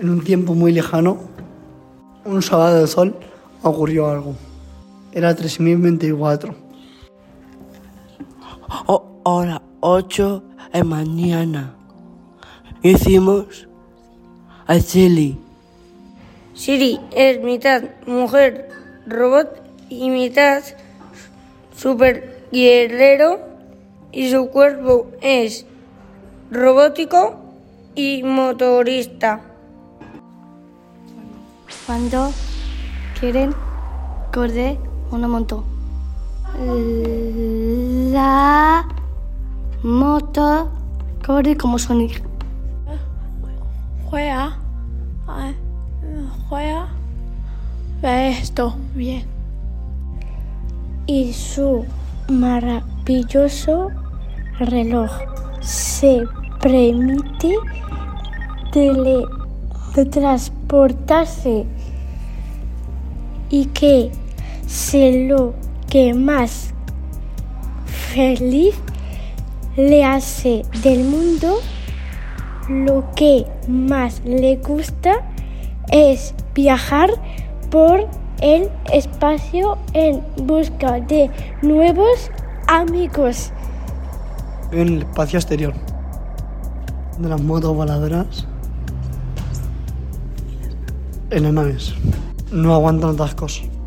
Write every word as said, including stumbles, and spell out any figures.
En un tiempo muy lejano, un sábado de sol, ocurrió algo. Era tres mil veinticuatro. O, hora ocho de mañana. Hicimos a Siri. Siri es mitad mujer robot y mitad super guerrero, y su cuerpo es robótico y motorista. Cuando quieren correr una moto, la moto corre como Sonic. Juega, juega, ve esto bien. Y su maravilloso reloj se permite teletransportarse, y que sé lo que más feliz le hace del mundo. Lo que más le gusta es viajar por el espacio en busca de nuevos amigos. En el espacio exterior, de las motos voladoras, en las naves. No aguantan atascos.